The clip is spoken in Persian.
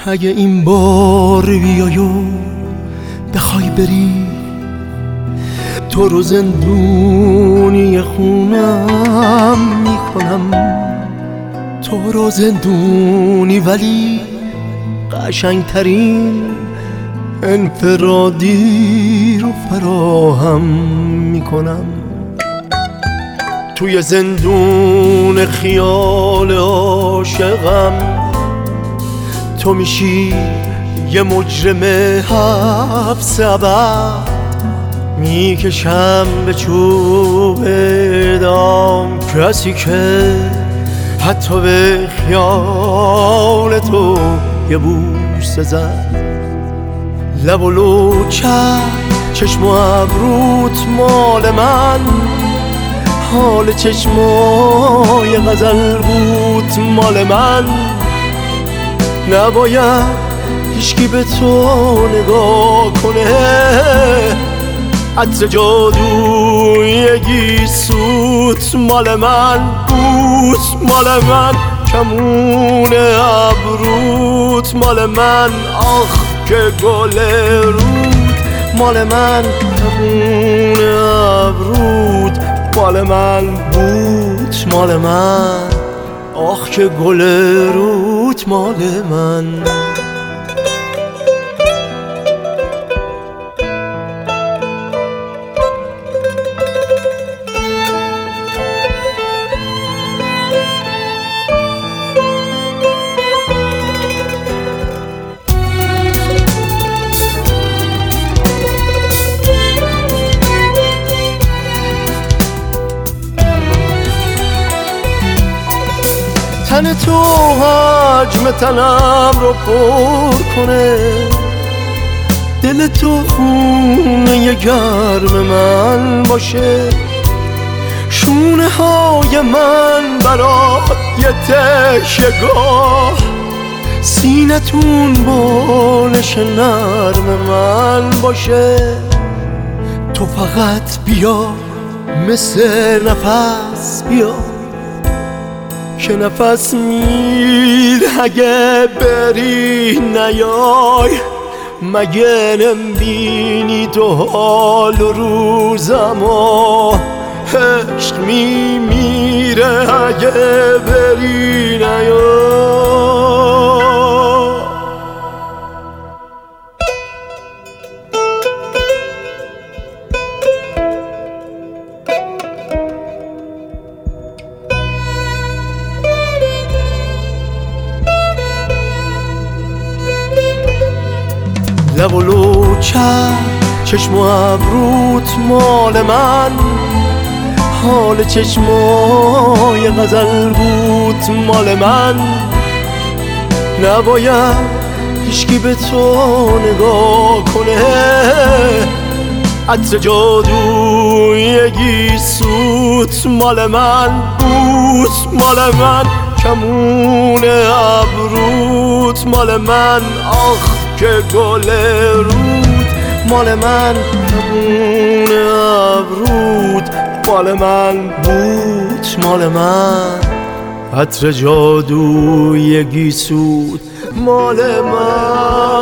اگه این بار بیای و بخوای بری، تو رو زندونی خونم میکنم. تو رو زندونی ولی قشنگترین انفرادی رو فراهم میکنم. توی زندون خیال عاشقم تو میشی یه مجرم حبس ابد، میکشم به چوب اعدام کسی که حتی به خیال تو یه بوسه زد. لب و لوچه چشم و ابروت مال من، حال چشمای غزل بود مال من. نباید هیچکی به تو نگاه کنه، عطر جادوی گیسوت مال من بود مال من. کمون ابروت مال من، آخ که گل رود مال من. کمون ابروت مال من بود مال من، آخ که گل رود مال من. تن تو حجم تنم رو پر کنه، دل تو خونه گرم من باشه. شونه های من برای تشیه‌گاه، سینتون بالش نرم من باشه. تو فقط بیا مثل نفس بیا که نفس میره اگه بری نیای. مگه نمیبینی تو حال و روزمو، عشق میمیره اگه بری نیای. لب و لوچه چشم و ابروت مال من، حال چشمای غزل بود مال من. نباید هیچکی به تو نگاه کنه، عطر جادوی گیسوت مال من بود مال من. کمون ابروت مال من، آخ که گل رود مال من. کمون ابروت مال من بود مال من، عطر جادوی گیسوت مال من.